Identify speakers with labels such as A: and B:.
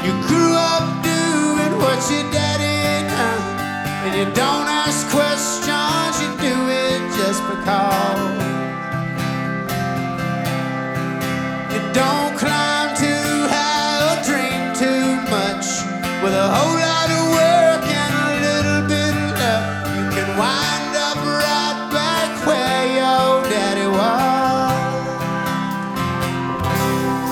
A: You grew up doing what your daddy done, and you don't ask questions, you do it just because. You don't climb too high or dream too much. With a whole lot of work and a little bit of luck, you can wind